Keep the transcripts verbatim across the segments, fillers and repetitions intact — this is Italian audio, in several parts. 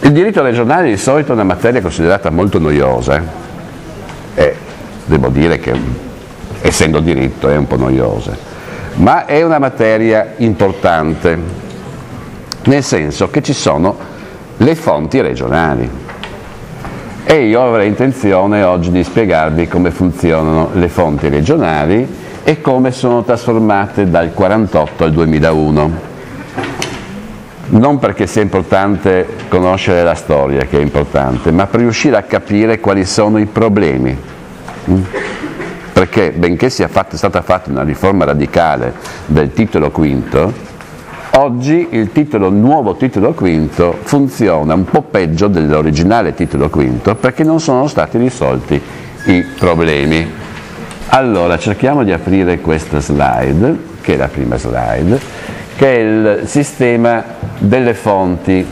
Il diritto regionale di solito è una materia considerata molto noiosa e devo dire che, essendo diritto, è un po' noiosa, ma è una materia importante, nel senso che ci sono le fonti regionali. E io avrei intenzione oggi di spiegarvi come funzionano le fonti regionali e come sono trasformate dal quarantotto al duemilauno. Non perché sia importante conoscere la storia, che è importante, ma per riuscire a capire quali sono i problemi. Perché benché sia fatta, stata fatta una riforma radicale del titolo quinto, oggi il titolo, nuovo titolo quinto funziona un po' peggio dell'originale titolo quinto perché non sono stati risolti i problemi. Allora cerchiamo di aprire questa slide, che è la prima slide, che è il sistema delle fonti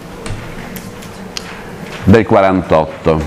del quarantotto.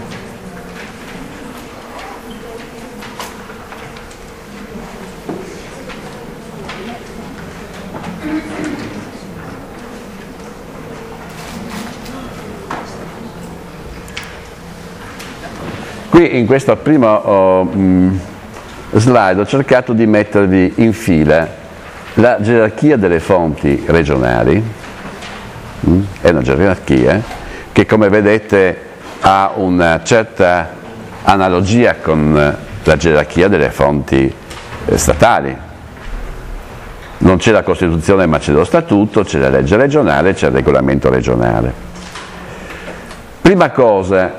Qui in questo primo oh, mh, slide ho cercato di mettervi in fila la gerarchia delle fonti regionali. Mh, è una gerarchia che, come vedete, ha una certa analogia con la gerarchia delle fonti eh, statali. Non c'è la Costituzione ma c'è lo Statuto, c'è la legge regionale, c'è il regolamento regionale. Prima cosa,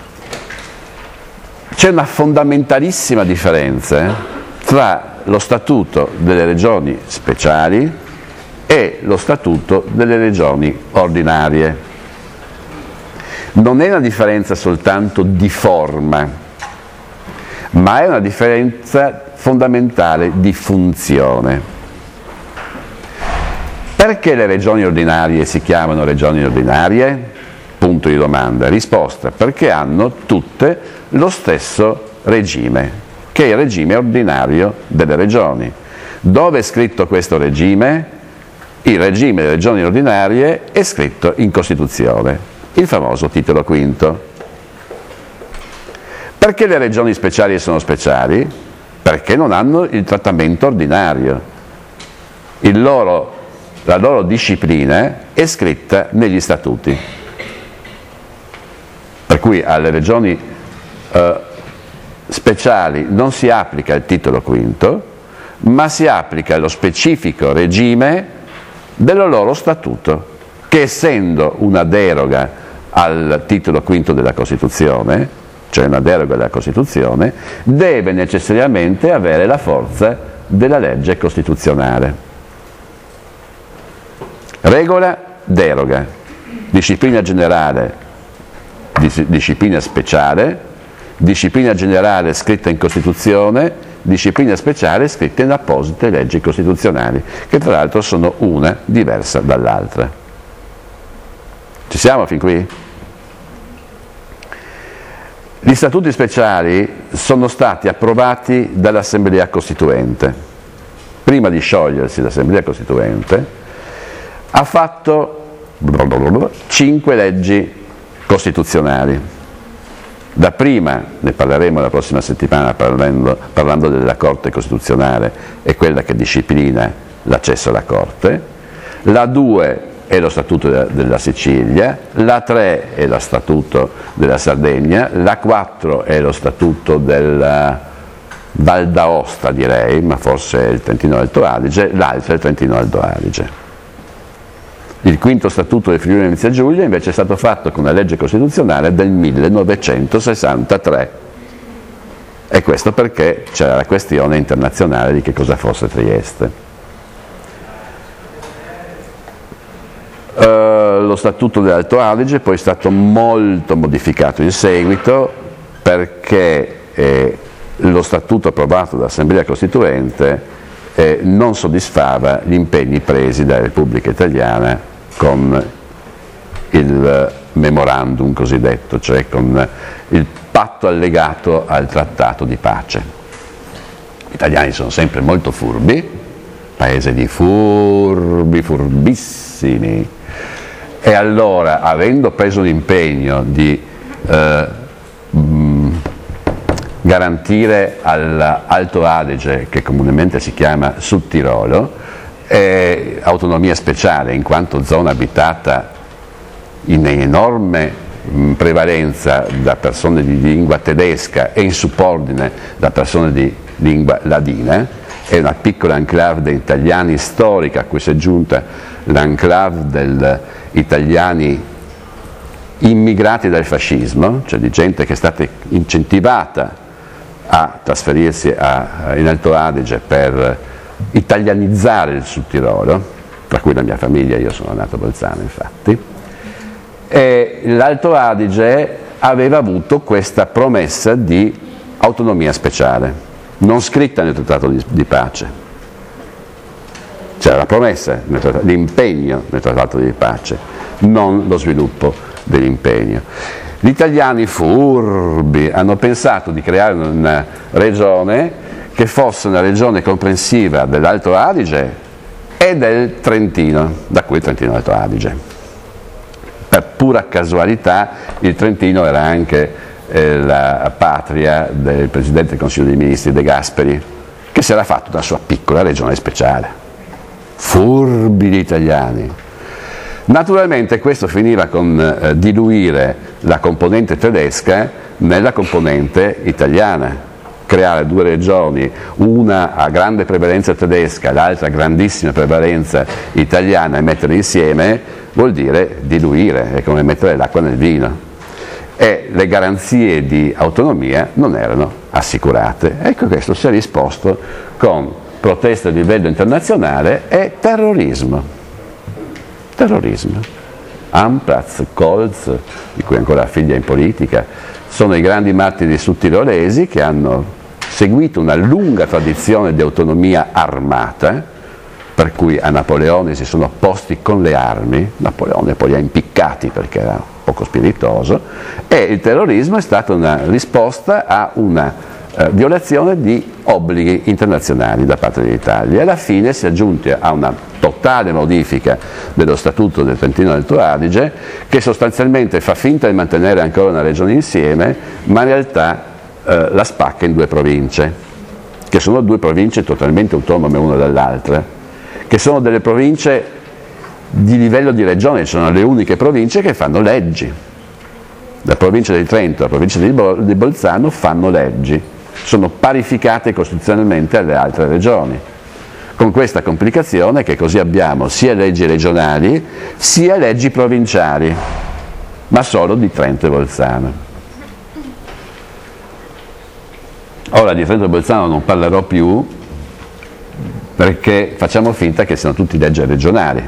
c'è una fondamentalissima differenza tra lo Statuto delle regioni speciali e lo Statuto delle regioni ordinarie. Non è una differenza soltanto di forma, ma è una differenza fondamentale di funzione. Perché le regioni ordinarie si chiamano regioni ordinarie? Punto di domanda. Risposta: perché hanno tutte lo stesso regime, che è il regime ordinario delle regioni. Dove è scritto questo regime? Il regime delle regioni ordinarie è scritto in Costituzione, il famoso titolo quinto. Perché le regioni speciali sono speciali? Perché non hanno il trattamento ordinario. Il loro, la loro disciplina è scritta negli statuti. Per cui alle regioni eh, speciali non si applica il titolo quinto, ma si applica lo specifico regime del loro statuto, che essendo una deroga al titolo quinto della Costituzione, cioè una deroga della Costituzione, deve necessariamente avere la forza della legge costituzionale. Regola, deroga, disciplina generale, dis- disciplina speciale, disciplina generale scritta in Costituzione, disciplina speciale scritta in apposite leggi costituzionali, che tra l'altro sono una diversa dall'altra. Ci siamo fin qui? Gli statuti speciali sono stati approvati dall'Assemblea Costituente. Prima di sciogliersi l'Assemblea Costituente ha fatto cinque leggi costituzionali. Da prima, ne parleremo la prossima settimana parlando, parlando della Corte Costituzionale, è quella che disciplina l'accesso alla Corte. La due è lo Statuto della, della Sicilia, la tre è lo Statuto della Sardegna, la quattro è lo Statuto della Val d'Aosta, direi, ma forse è il Trentino Alto Adige, l'altra è il Trentino Alto Adige. Il quinto Statuto del Friuli Venezia Giulia invece è stato fatto con una legge costituzionale del millenovecentosessantatré. E questo perché c'era la questione internazionale di che cosa fosse Trieste. Uh, lo Statuto dell'Alto Adige poi è stato molto modificato in seguito perché eh, lo Statuto approvato dall'Assemblea Costituente eh, non soddisfava gli impegni presi dalla Repubblica Italiana con il memorandum cosiddetto, cioè con il patto allegato al trattato di pace. Gli italiani sono sempre molto furbi, paese di furbi, furbissimi, E allora, avendo preso l'impegno di eh, mh, garantire all'Alto Adige, che comunemente si chiama Sud Tirolo, eh, autonomia speciale in quanto zona abitata in enorme mh, prevalenza da persone di lingua tedesca e in subordine da persone di lingua ladina, è una piccola enclave degli italiani storica a cui si è aggiunta l'enclave degli italiani immigrati dal fascismo, cioè di gente che è stata incentivata a trasferirsi a, in Alto Adige per italianizzare il Sud Tirolo, tra cui la mia famiglia, io sono nato a Bolzano infatti, e l'Alto Adige aveva avuto questa promessa di autonomia speciale, non scritta nel trattato di, di pace. C'era la promessa, l'impegno nel trattato di pace, non lo sviluppo dell'impegno. Gli italiani furbi hanno pensato di creare una regione che fosse una regione comprensiva dell'Alto Adige e del Trentino, da cui il Trentino Alto Adige. Per pura casualità il Trentino era anche eh, la patria del Presidente del Consiglio dei Ministri De Gasperi, che si era fatto una sua piccola regione speciale. Furbi gli italiani. Naturalmente questo finiva con eh, diluire la componente tedesca nella componente italiana, creare due regioni, una a grande prevalenza tedesca, l'altra a grandissima prevalenza italiana, e metterle insieme vuol dire diluire, è come mettere l'acqua nel vino, e le garanzie di autonomia non erano assicurate. Ecco, questo si è risposto con proteste a livello internazionale e terrorismo. Terrorismo. Ampraz, Kolz, di cui ancora figlia in politica, sono i grandi martiri sudtirolesi che hanno seguito una lunga tradizione di autonomia armata, per cui a Napoleone si sono opposti con le armi. Napoleone poi li ha impiccati perché era poco spiritoso, e il terrorismo è stata una risposta a una eh, violazione di obblighi internazionali da parte dell'Italia, e alla fine si è giunti a una totale modifica dello Statuto del Trentino Alto Adige, che sostanzialmente fa finta di mantenere ancora una regione insieme, ma in realtà eh, la spacca in due province, che sono due province totalmente autonome una dall'altra, che sono delle province di livello di regione, sono le uniche province che fanno leggi. La provincia di Trento e la provincia di, Bo- di Bolzano fanno leggi, sono parificate costituzionalmente alle altre regioni, con questa complicazione che così abbiamo sia leggi regionali sia leggi provinciali, ma solo di Trento e Bolzano. Ora di Trento e Bolzano non parlerò più, perché facciamo finta che siano tutti leggi regionali.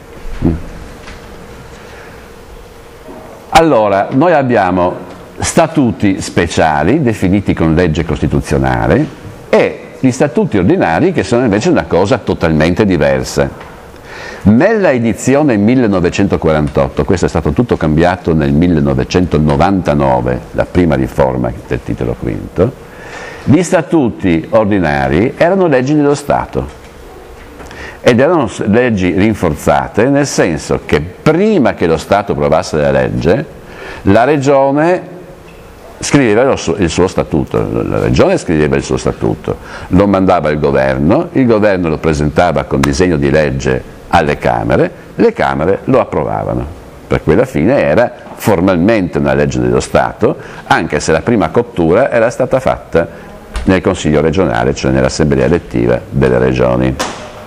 Allora, noi abbiamo statuti speciali definiti con legge costituzionale e gli statuti ordinari, che sono invece una cosa totalmente diversa. Nella edizione millenovecentoquarantotto, questo è stato tutto cambiato nel millenovecentonovantanove, la prima riforma del titolo quinto, gli statuti ordinari erano leggi dello Stato. Ed erano leggi rinforzate, nel senso che prima che lo Stato approvasse la legge, la Regione scriveva il suo, il suo statuto, la Regione scriveva il suo statuto, lo mandava al Governo, il Governo lo presentava con disegno di legge alle Camere, le Camere lo approvavano. Per cui alla fine era formalmente una legge dello Stato, anche se la prima cottura era stata fatta nel Consiglio regionale, cioè nell'Assemblea elettiva delle regioni.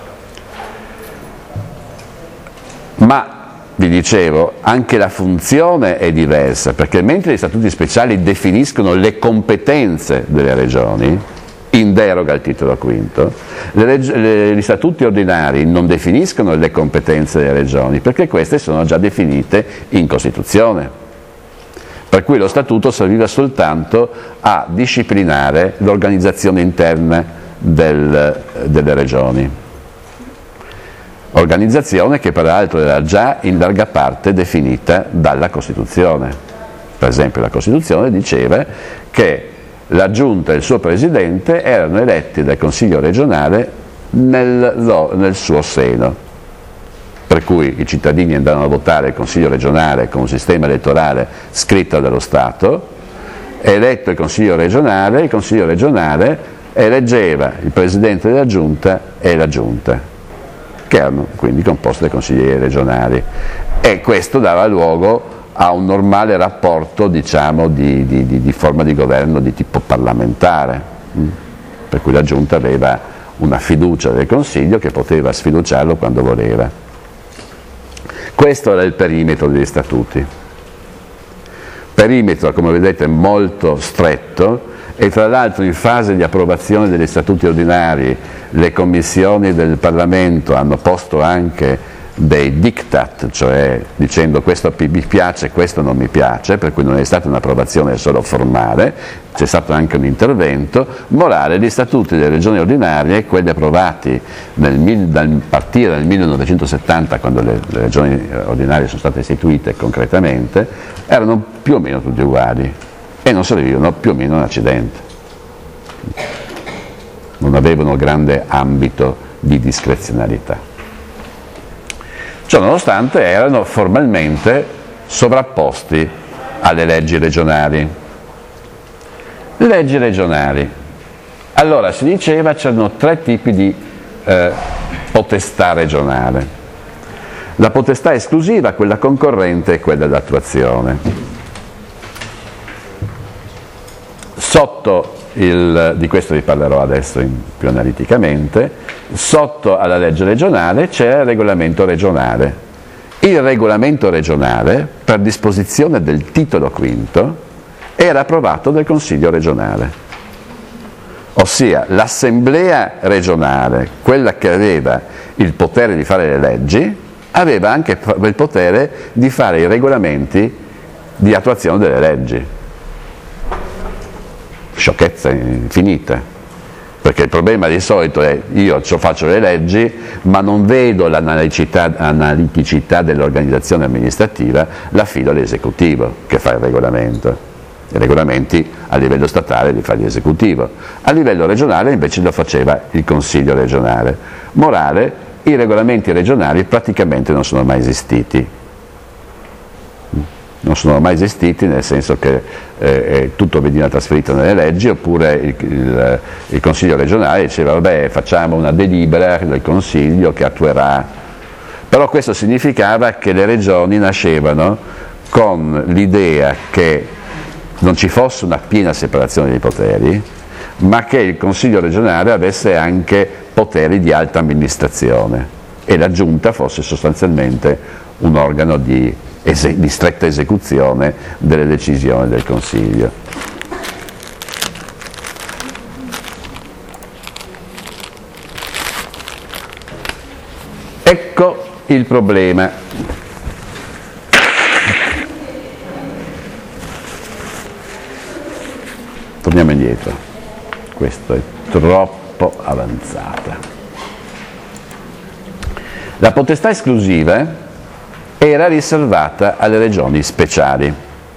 Ma, vi dicevo, anche la funzione è diversa, perché mentre gli statuti speciali definiscono le competenze delle regioni, in deroga al titolo quinto, le reg- le, gli statuti ordinari non definiscono le competenze delle regioni, perché queste sono già definite in Costituzione. Per cui lo statuto serviva soltanto a disciplinare l'organizzazione interna del, delle regioni. Organizzazione che peraltro era già in larga parte definita dalla Costituzione. Per esempio la Costituzione diceva che la Giunta e il suo Presidente erano eletti dal Consiglio regionale nel, nel suo seno. Per cui i cittadini andavano a votare il Consiglio regionale con un sistema elettorale scritto dallo Stato. Eletto il Consiglio regionale, il Consiglio regionale eleggeva il Presidente della Giunta e la Giunta, che erano quindi composte da consiglieri regionali, e questo dava luogo a un normale rapporto, diciamo, di, di, di, di forma di governo di tipo parlamentare, per cui la Giunta aveva una fiducia del Consiglio che poteva sfiduciarlo quando voleva. Questo era il perimetro degli statuti. Perimetro, come vedete, molto stretto, e tra l'altro in fase di approvazione degli statuti ordinari le commissioni del Parlamento hanno posto anche dei diktat, cioè dicendo questo mi piace, questo non mi piace, per cui non è stata un'approvazione solo formale, c'è stato anche un intervento morale. Gli statuti delle regioni ordinarie, quelli approvati nel, dal partire dal millenovecentosettanta, quando le, le regioni ordinarie sono state istituite concretamente, erano più o meno tutti uguali e non servivano più o meno un accidente, non avevano grande ambito di discrezionalità. Ciò nonostante erano formalmente sovrapposti alle leggi regionali. Le leggi regionali. Allora si diceva c'erano tre tipi di eh, potestà regionale. La potestà esclusiva, quella concorrente e quella d'attuazione. Sotto il, di questo vi parlerò adesso in, più analiticamente, sotto alla legge regionale c'è il regolamento regionale. Il regolamento regionale, per disposizione del titolo quinto, era approvato dal Consiglio regionale, ossia l'assemblea regionale, quella che aveva il potere di fare le leggi, aveva anche il potere di fare i regolamenti di attuazione delle leggi. Sciocchezza infinita, perché il problema di solito è io faccio le leggi ma non vedo l'analiticità dell'organizzazione amministrativa, l'affido all'esecutivo che fa il regolamento. I regolamenti a livello statale li fa l'esecutivo, a livello regionale invece lo faceva il Consiglio regionale. Morale, i regolamenti regionali praticamente non sono mai esistiti. Non sono mai esistiti nel senso che eh, tutto veniva trasferito nelle leggi, oppure il, il, il Consiglio regionale diceva vabbè facciamo una delibera del Consiglio che attuerà, però questo significava che le regioni nascevano con l'idea che non ci fosse una piena separazione dei poteri, ma che il Consiglio regionale avesse anche poteri di alta amministrazione e la Giunta fosse sostanzialmente un organo di di stretta esecuzione delle decisioni del Consiglio. Ecco il problema. Torniamo indietro, questo è troppo avanzata. La potestà esclusiva era riservata alle regioni speciali.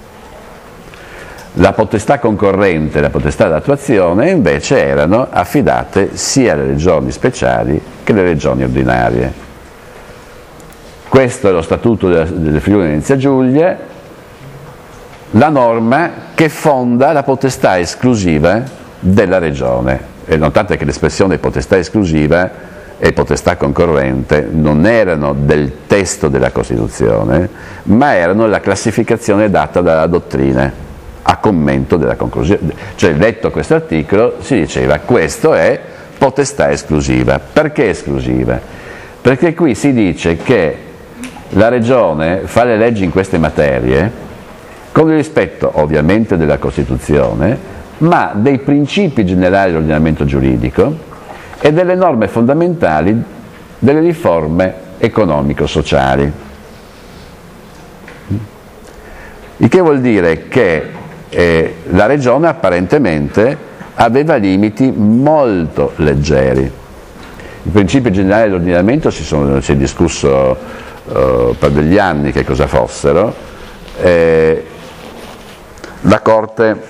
La potestà concorrente e la potestà d'attuazione invece erano affidate sia alle regioni speciali che alle regioni ordinarie. Questo è lo Statuto del Friuli Venezia Giulia, la norma che fonda la potestà esclusiva della regione. E notate che l'espressione potestà esclusiva e potestà concorrente non erano del testo della Costituzione, ma erano la classificazione data dalla dottrina a commento della conclusione. Cioè, letto questo articolo, si diceva questo è potestà esclusiva. Perché esclusiva? Perché qui si dice che la Regione fa le leggi in queste materie con il rispetto ovviamente della Costituzione, ma dei principi generali dell'ordinamento giuridico e delle norme fondamentali delle riforme economico-sociali. Il che vuol dire che eh, la Regione apparentemente aveva limiti molto leggeri. I principi generali dell'ordinamento si, sono, si è discusso eh, per degli anni che cosa fossero. Eh, la Corte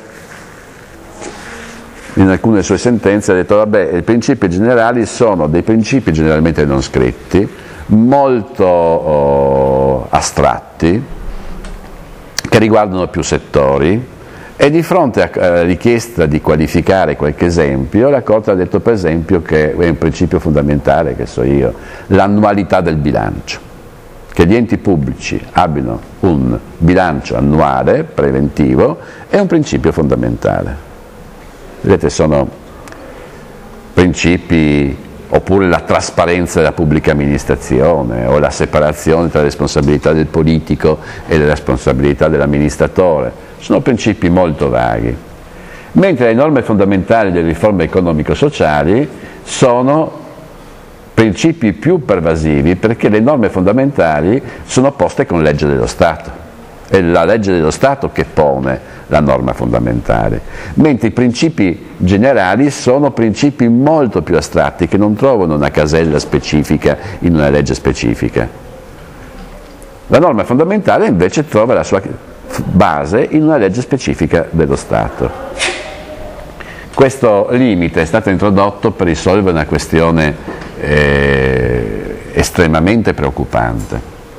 in alcune sue sentenze ha detto vabbè, i principi generali sono dei principi generalmente non scritti, molto oh, astratti, che riguardano più settori, e di fronte alla richiesta di qualificare qualche esempio, la Corte ha detto per esempio che è un principio fondamentale, che so io, l'annualità del bilancio, che gli enti pubblici abbiano un bilancio annuale preventivo è un principio fondamentale. Vedete, sono principi, oppure la trasparenza della pubblica amministrazione, o la separazione tra la responsabilità del politico e la responsabilità dell'amministratore. Sono principi molto vaghi, mentre le norme fondamentali delle riforme economico-sociali sono principi più pervasivi, perché le norme fondamentali sono poste con legge dello Stato, è la legge dello Stato che pone la norma fondamentale, mentre i principi generali sono principi molto più astratti, che non trovano una casella specifica in una legge specifica. La norma fondamentale invece trova la sua base in una legge specifica dello Stato. Questo limite è stato introdotto per risolvere una questione eh, estremamente preoccupante.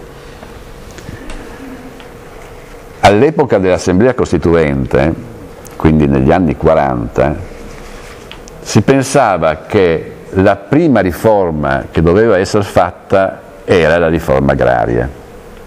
All'epoca dell'Assemblea Costituente, quindi negli anni quaranta, si pensava che la prima riforma che doveva essere fatta era la riforma agraria.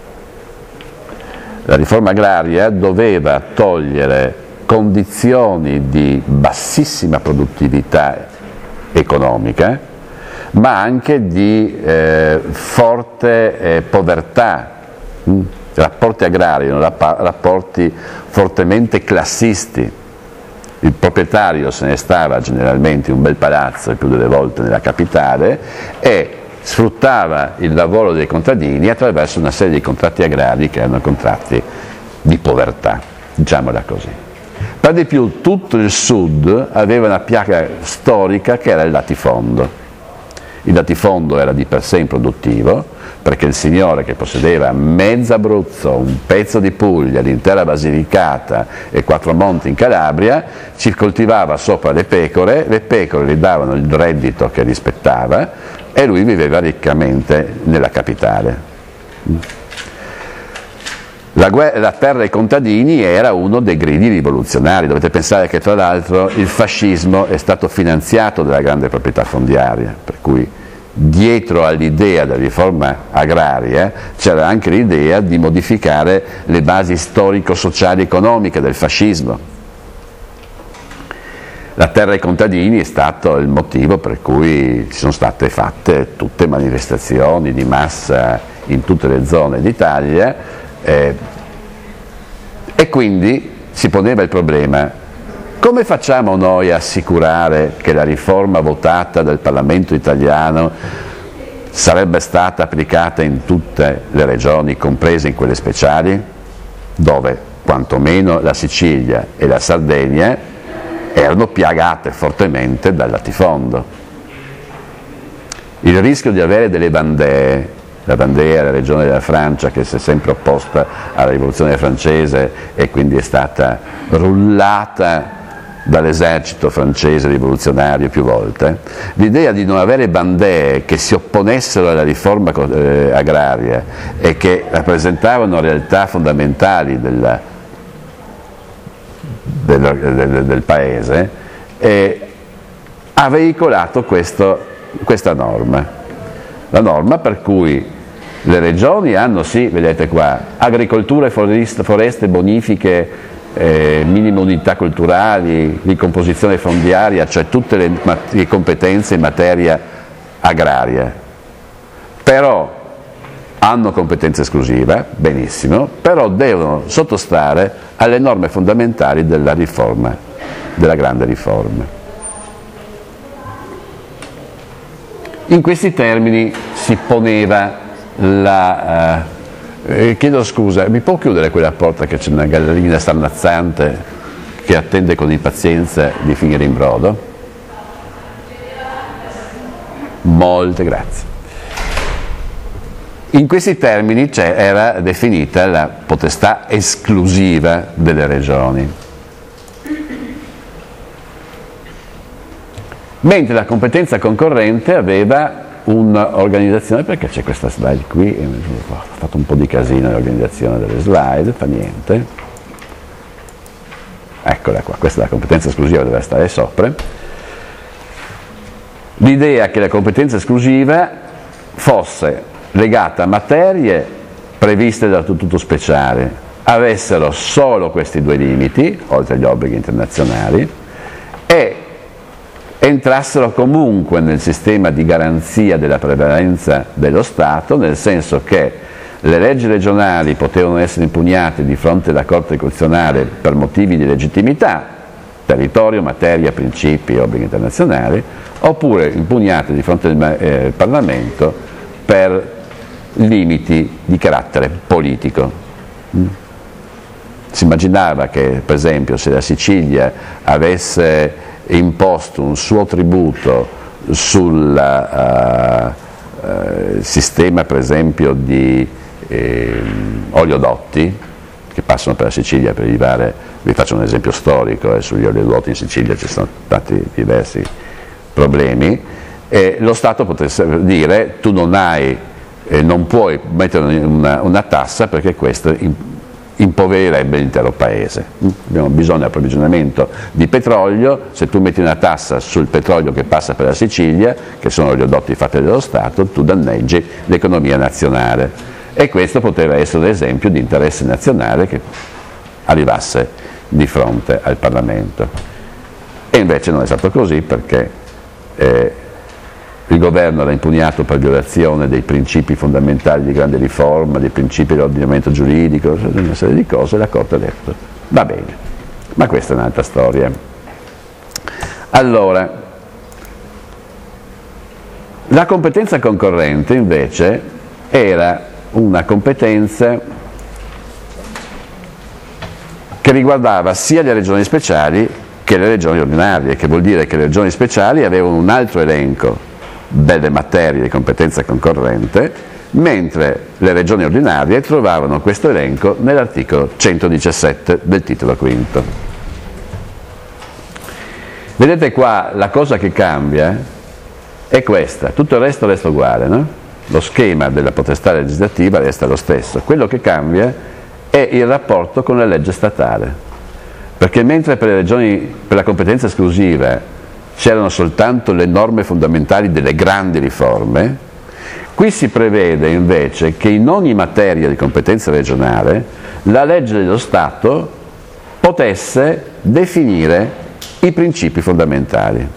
La riforma agraria doveva togliere condizioni di bassissima produttività economica, ma anche di eh, forte eh, povertà. Mm? Rapporti agrari erano rapporti fortemente classisti. Il proprietario se ne stava generalmente in un bel palazzo, il più delle volte nella capitale, e sfruttava il lavoro dei contadini attraverso una serie di contratti agrari che erano contratti di povertà, diciamola così. Per di più tutto il sud aveva una piaga storica che era il latifondo. Il latifondo era di per sé improduttivo, perché il signore che possedeva mezzo Abruzzo, un pezzo di Puglia, l'intera Basilicata e quattro monti in Calabria, ci coltivava sopra le pecore, le pecore gli davano il reddito che rispettava, e lui viveva riccamente nella capitale. La, guerra, la terra ai contadini era uno dei gridi rivoluzionari. Dovete pensare che tra l'altro il fascismo è stato finanziato dalla grande proprietà fondiaria, per cui dietro all'idea della riforma agraria c'era anche l'idea di modificare le basi storico-sociali e economiche del fascismo. La terra ai contadini è stato il motivo per cui ci sono state fatte tutte manifestazioni di massa in tutte le zone d'Italia, eh, e quindi si poneva il problema: come facciamo noi a assicurare che la riforma votata dal Parlamento italiano sarebbe stata applicata in tutte le regioni, comprese in quelle speciali, dove quantomeno la Sicilia e la Sardegna erano piagate fortemente dal latifondo? Il rischio di avere delle bandee, la Vendée è la regione della Francia che si è sempre opposta alla rivoluzione francese e quindi è stata rullata dall'esercito francese rivoluzionario più volte. L'idea di non avere bandee che si opponessero alla riforma eh, agraria e che rappresentavano realtà fondamentali della, del, del, del paese eh, ha veicolato questo, questa norma, la norma per cui le regioni hanno, sì, vedete qua, agricoltura e foreste, foreste bonifiche, eh, minime unità culturali, ricomposizione fondiaria, cioè tutte le, le competenze in materia agraria, però hanno competenza esclusiva, benissimo, però devono sottostare alle norme fondamentali della riforma, della grande riforma. In questi termini si poneva la... Eh, chiedo scusa, mi può chiudere quella porta che c'è una gallerina starnazzante che attende con impazienza di finire in brodo? Molte grazie. In questi termini era definita la potestà esclusiva delle regioni, mentre la competenza concorrente aveva un'organizzazione, perché c'è questa slide qui, ho fatto un po' di casino nell'organizzazione delle slide, fa niente, eccola qua, questa è la competenza esclusiva, deve stare sopra. L'idea che la competenza esclusiva fosse legata a materie previste dal Statuto speciale, avessero solo questi due limiti, oltre agli obblighi internazionali, e entrassero comunque nel sistema di garanzia della prevalenza dello Stato, nel senso che le leggi regionali potevano essere impugnate di fronte alla Corte Costituzionale per motivi di legittimità, territorio, materia, principi e obblighi internazionali, oppure impugnate di fronte al eh, Parlamento per limiti di carattere politico. Si immaginava che, per esempio, se la Sicilia avesse imposto un suo tributo sul uh, uh, sistema, per esempio, di eh, oleodotti che passano per la Sicilia per arrivare, vi faccio un esempio storico, eh, sugli oleodotti in Sicilia ci sono stati diversi problemi, e lo Stato potesse dire tu non hai, eh, non puoi mettere una, una tassa perché questo impoverirebbe l'intero paese. Abbiamo bisogno di approvvigionamento di petrolio, se tu metti una tassa sul petrolio che passa per la Sicilia, che sono gli oleodotti fatti dallo Stato, tu danneggi l'economia nazionale. E questo poteva essere un esempio di interesse nazionale che arrivasse di fronte al Parlamento. E invece non è stato così, perché eh, il governo l'ha impugnato per violazione dei principi fondamentali di grande riforma, dei principi dell'ordinamento giuridico, una serie di cose, e la Corte ha detto va bene, ma questa è un'altra storia. Allora, la competenza concorrente invece era una competenza che riguardava sia le regioni speciali che le regioni ordinarie, che vuol dire che le regioni speciali avevano un altro elenco delle materie di competenza concorrente, mentre le regioni ordinarie trovavano questo elenco nell'articolo centodiciassette del titolo quinto. Vedete qua, la cosa che cambia è questa, tutto il resto resta uguale, no? Lo schema della potestà legislativa resta lo stesso, quello che cambia è il rapporto con la legge statale, perché mentre per le regioni, per la competenza esclusiva c'erano soltanto le norme fondamentali delle grandi riforme, qui si prevede invece che in ogni materia di competenza regionale la legge dello Stato potesse definire i principi fondamentali.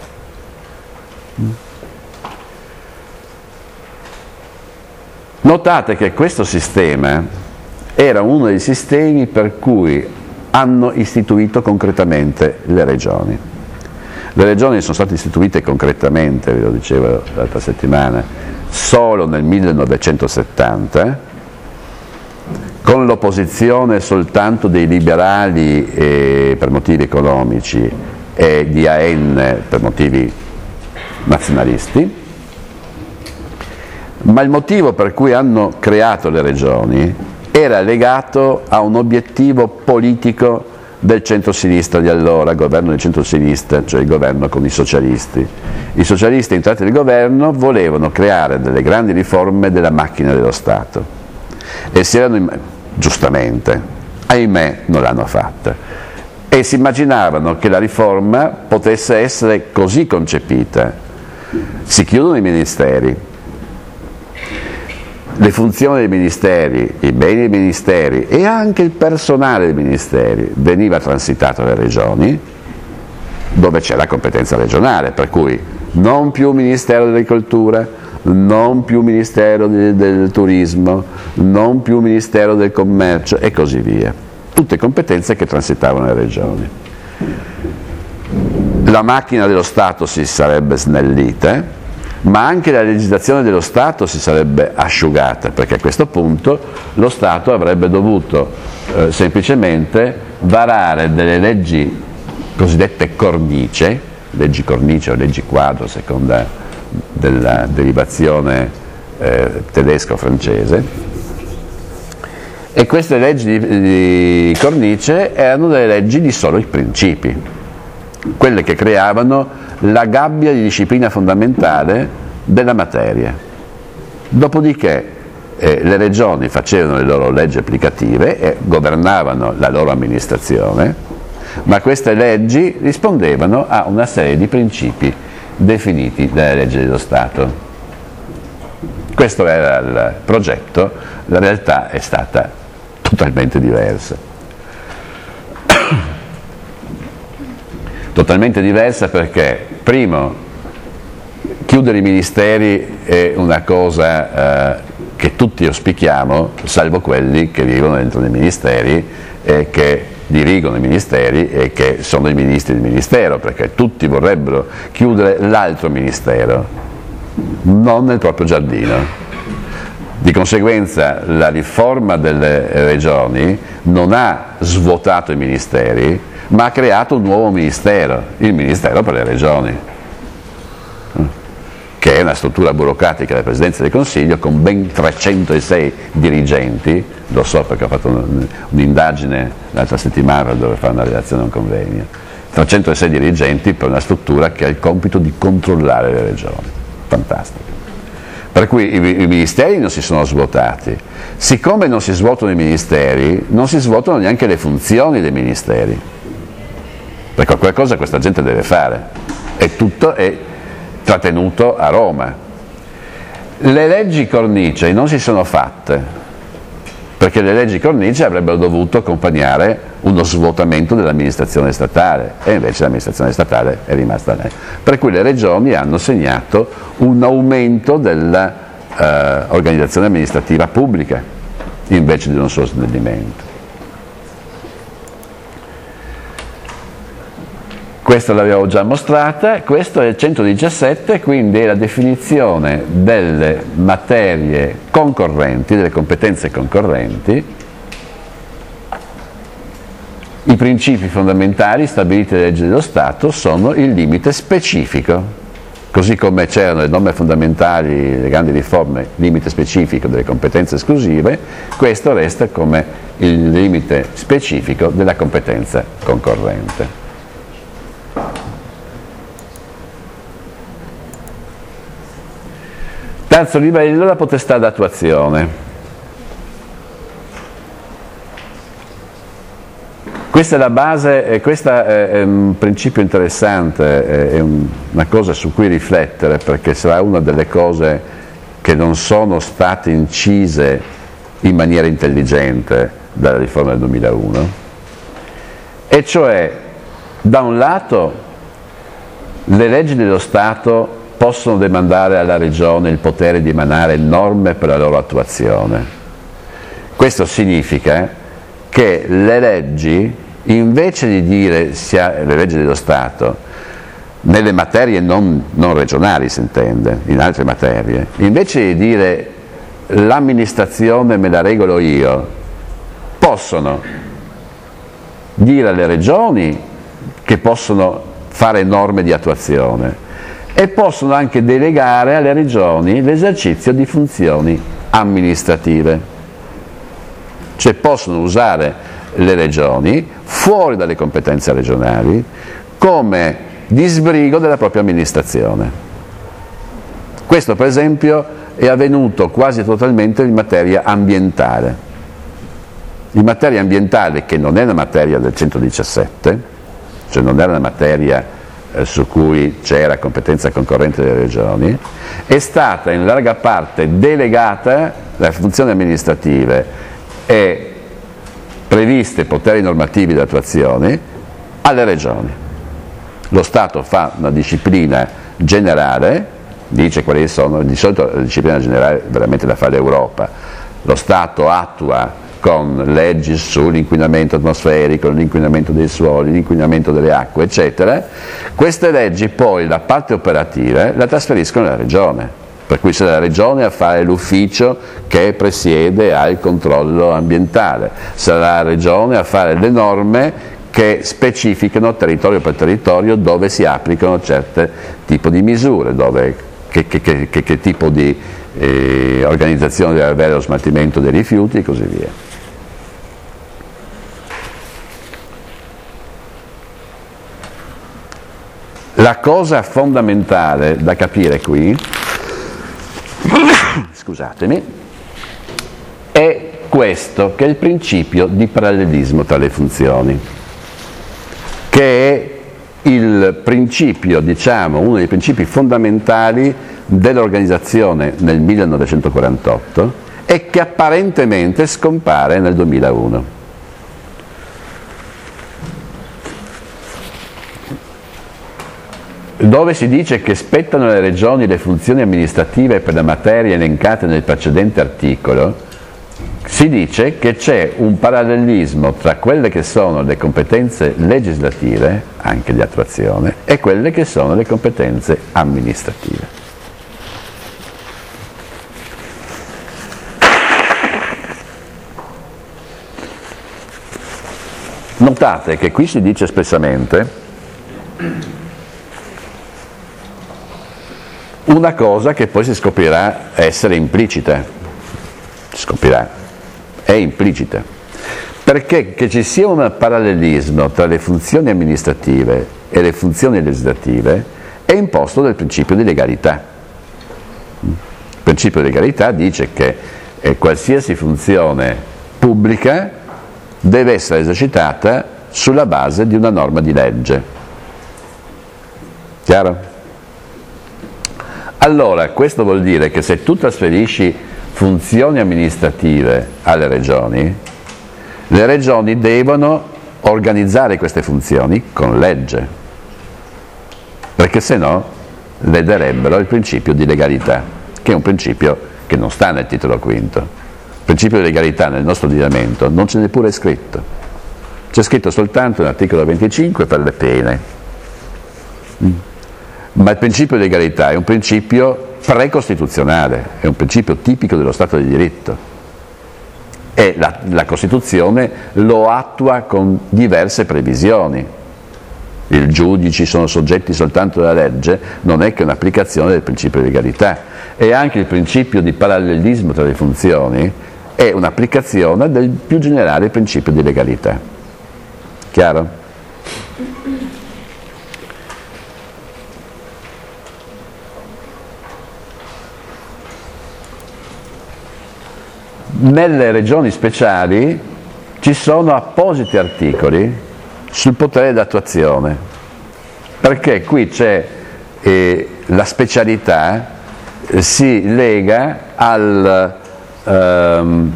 Notate che questo sistema era uno dei sistemi per cui hanno istituito concretamente le regioni. Le regioni sono state istituite concretamente, ve lo dicevo l'altra settimana, solo nel millenovecentosettanta, con l'opposizione soltanto dei liberali eh, per motivi economici e di A N per motivi nazionalisti, ma il motivo per cui hanno creato le regioni era legato a un obiettivo politico del centro-sinistra di allora, governo del centro-sinistra, cioè il governo con i socialisti. I socialisti entrati nel governo volevano creare delle grandi riforme della macchina dello Stato e si erano, giustamente, ahimè, non l'hanno fatta, e si immaginavano che la riforma potesse essere così concepita: si chiudono i ministeri, le funzioni dei ministeri, i beni dei ministeri e anche il personale dei ministeri veniva transitato alle regioni, dove c'è la competenza regionale, per cui non più Ministero dell'Agricoltura, non più Ministero del, del Turismo, non più Ministero del Commercio e così via. Tutte competenze che transitavano alle regioni. La macchina dello Stato si sarebbe snellita, ma anche la legislazione dello Stato si sarebbe asciugata, perché a questo punto lo Stato avrebbe dovuto eh, semplicemente varare delle leggi cosiddette cornice, leggi cornice o leggi quadro, a seconda della derivazione eh, tedesca o francese, e queste leggi di, di cornice erano delle leggi di solo i principi, quelle che creavano la gabbia di disciplina fondamentale della materia. Dopodiché eh, le regioni facevano le loro leggi applicative e governavano la loro amministrazione, ma queste leggi rispondevano a una serie di principi definiti dalle leggi dello Stato. Questo era il progetto, la realtà è stata totalmente diversa. Totalmente diversa perché, primo, chiudere i ministeri è una cosa eh, che tutti auspichiamo, salvo quelli che vivono dentro dei ministeri e che dirigono i ministeri e che sono i ministri del ministero, perché tutti vorrebbero chiudere l'altro ministero, non nel proprio giardino. Di conseguenza la riforma delle regioni non ha svuotato i ministeri, ma ha creato un nuovo ministero, il Ministero per le Regioni, che è una struttura burocratica della Presidenza del Consiglio con ben trecentosei dirigenti. Lo so perché ho fatto un'indagine l'altra settimana per dover fare una relazione a un convegno. trecentosei dirigenti per una struttura che ha il compito di controllare le regioni. Fantastico. Per cui i, i ministeri non si sono svuotati. Siccome non si svuotano i ministeri, non si svuotano neanche le funzioni dei ministeri. Perché qualcosa questa gente deve fare. E tutto è trattenuto a Roma. Le leggi cornice non si sono fatte, perché le leggi cornice avrebbero dovuto accompagnare uno svuotamento dell'amministrazione statale, e invece l'amministrazione statale è rimasta lì. Per cui le regioni hanno segnato un aumento dell'organizzazione eh, amministrativa pubblica, invece di un suo snellimento. Questa l'avevo già mostrata, questo è il centodiciassette, quindi è la definizione delle materie concorrenti, delle competenze concorrenti, i principi fondamentali stabiliti dalle leggi dello Stato sono il limite specifico, così come c'erano le norme fondamentali, le grandi riforme, limite specifico delle competenze esclusive, questo resta come il limite specifico della competenza concorrente. Terzo livello, la potestà d'attuazione. Questa è la base, e questo è un principio interessante, è una cosa su cui riflettere, perché sarà una delle cose che non sono state incise in maniera intelligente dalla riforma del duemilauno, e cioè, da un lato, le leggi dello Stato possono demandare alla Regione il potere di emanare norme per la loro attuazione. Questo significa che le leggi, invece di dire, sia, le leggi dello Stato, nelle materie non, non regionali si intende, in altre materie, invece di dire l'amministrazione me la regolo io, possono dire alle regioni che possono fare norme di attuazione, e possono anche delegare alle regioni l'esercizio di funzioni amministrative. Cioè possono usare le regioni fuori dalle competenze regionali come disbrigo della propria amministrazione. Questo per esempio è avvenuto quasi totalmente in materia ambientale. In materia ambientale, che non è una materia del centodiciassette, cioè non era una materia su cui c'era competenza concorrente delle regioni, è stata in larga parte delegata le funzioni amministrative e previste poteri normativi di attuazione alle regioni. Lo Stato fa una disciplina generale, dice quali sono, di solito la disciplina generale veramente la fa l'Europa, lo Stato attua con leggi sull'inquinamento atmosferico, l'inquinamento dei suoli, l'inquinamento delle acque, eccetera. Queste leggi poi, la parte operativa, la trasferiscono alla Regione, per cui sarà la Regione a fare l'ufficio che presiede al controllo ambientale, sarà la Regione a fare le norme che specificano territorio per territorio dove si applicano certi tipi di misure, dove, che, che, che, che tipo di eh, organizzazione deve avere lo smaltimento dei rifiuti e così via. La cosa fondamentale da capire qui scusatemi, è questo che è il principio di parallelismo tra le funzioni, che è il principio, diciamo, uno dei principi fondamentali dell'organizzazione nel millenovecentoquarantotto e che apparentemente scompare nel duemilauno. Dove si dice che spettano alle regioni le funzioni amministrative per la materia elencate nel precedente articolo, si dice che c'è un parallelismo tra quelle che sono le competenze legislative, anche di attuazione, e quelle che sono le competenze amministrative. Notate che qui si dice espressamente una cosa che poi si scoprirà essere implicita, si scoprirà, è implicita, perché che ci sia un parallelismo tra le funzioni amministrative e le funzioni legislative è imposto dal principio di legalità. Il principio di legalità dice che eh, qualsiasi funzione pubblica deve essere esercitata sulla base di una norma di legge. Chiaro? Allora, questo vuol dire che se tu trasferisci funzioni amministrative alle regioni, le regioni devono organizzare queste funzioni con legge, perché se no lederebbero il principio di legalità, che è un principio che non sta nel titolo quinto. Il principio di legalità nel nostro ordinamento non ce n'è pure scritto, c'è scritto soltanto nell'articolo venticinque per le pene. Ma il principio di legalità è un principio precostituzionale, è un principio tipico dello Stato di diritto e la, la Costituzione lo attua con diverse previsioni. I giudici sono soggetti soltanto alla legge, non è che un'applicazione del principio di legalità, e anche il principio di parallelismo tra le funzioni è un'applicazione del più generale principio di legalità. Chiaro? Nelle regioni speciali ci sono appositi articoli sul potere d'attuazione, perché qui c'è eh, la specialità eh, si lega al, ehm,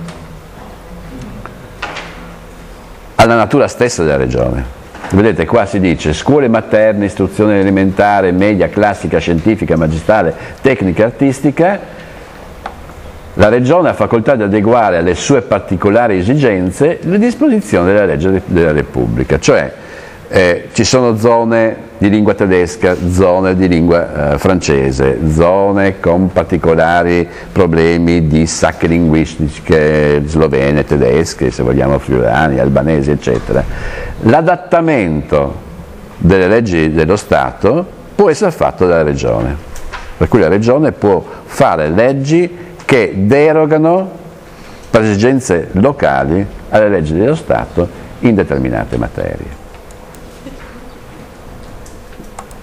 alla natura stessa della regione. Vedete, qua si dice scuole materne, istruzione elementare, media, classica, scientifica, magistrale, tecnica e artistica. La Regione ha facoltà di adeguare alle sue particolari esigenze le disposizioni della legge della Repubblica, cioè eh, ci sono zone di lingua tedesca, zone di lingua eh, francese, zone con particolari problemi di sacche linguistiche slovene, tedesche, se vogliamo friulane, albanesi, eccetera. L'adattamento delle leggi dello Stato può essere fatto dalla Regione, per cui la Regione può fare leggi che derogano per esigenze locali alle leggi dello Stato in determinate materie.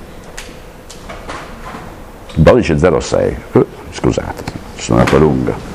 dodici zero sei, uh, scusate, sono andato lungo.